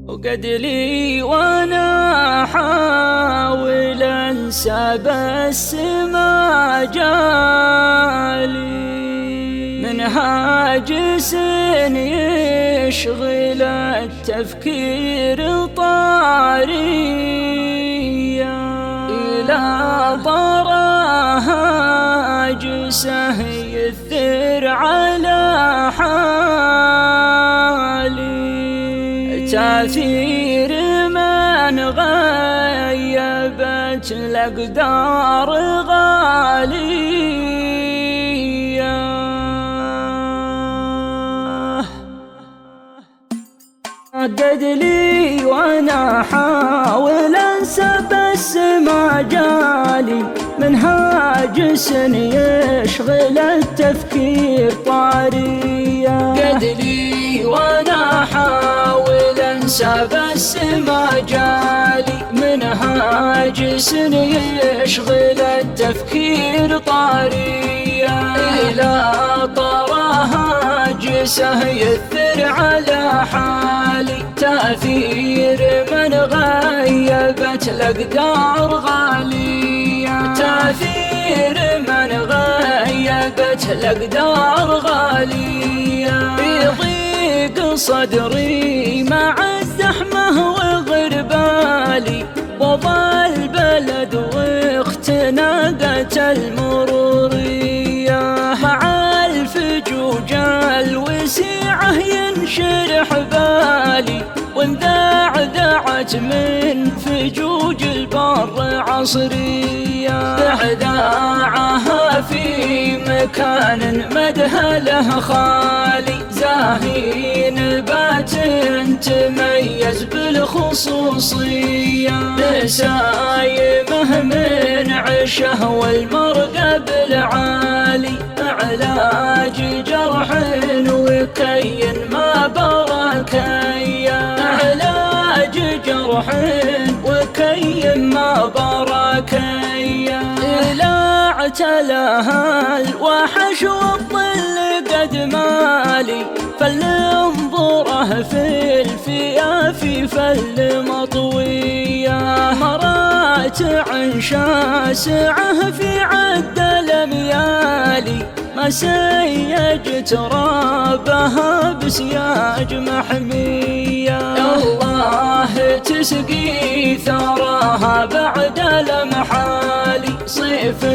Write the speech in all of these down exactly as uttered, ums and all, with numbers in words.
وقد لي وانا احاول انسى بس ما جالي من هاجس يشغل التفكير طاريا إلى طرى هاجسه يثر على حالي تاثير من غيبت الأقدار غالية قد لي وانا احاول انسى بس ما جالي من هاجس يشغل التفكير طاريا قد لي وانا احاول انسى بس ما جالي من هاجس يشغل التفكير طاريا إلى طرى هاجسه يثر على حالي تأثير من غيبت الأقدار غالية تأثير من غيبت الأقدار غالية يضيق صدري مع الزحمة وغربالي وضع البلد واختناقت المرورية مع الفجوج الوسيعة ينشرح بالي وانذعذعت من فجوج البر عصرية ذعذاعها في مكان مدهله خالي زاهي نبات تميز بالخصوصية نسايمه من عشه والمرقب العالي علاج جرح وكي ما بركيا علاج جرح وكي ما بركيا إلى اعتلاها الوحش والظل قد مالي فلننظره في الفيافي فالمطوية مراتع شاسعه في عد الأميال ما سيج ترابها بسياج محمية الله تسقي ثراها بعد المحالي صيف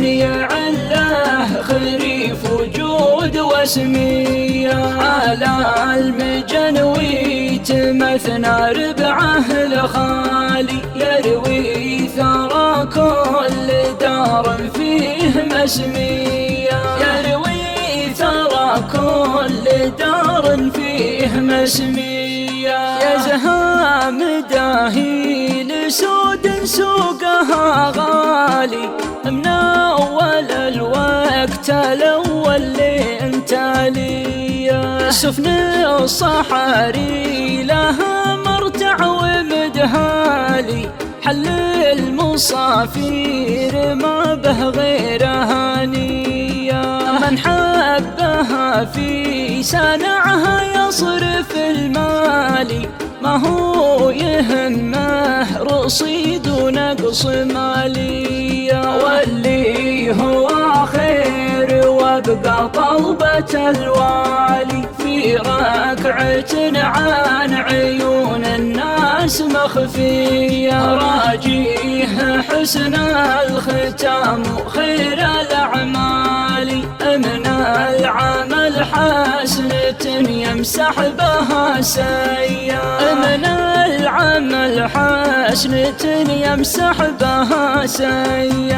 يعله خريف وجود وسمية على المجنوي تمثنى ربعه الخالي يروي ثرى كل دار فيه مسمية يروي ثرى كل دار فيه مسمية يزهى مداهي لسود سوقها غالي من أول الوقت الأول اللي انت لي سفن الصحاري لها مرتع ومدهالي حل المصافير ما به غير هانية من حبها في سنعها يصرف المالي ما هو يهمه رصيد ونقص مالية واللي هو خير وابقى طلبة الوالي في ركعة عن عيون الناس مخفية راجيه حسن الختام خير الأعمال من العمل حسنة يمسح بها سيئة من العمل حسنة يمسح بها سيئة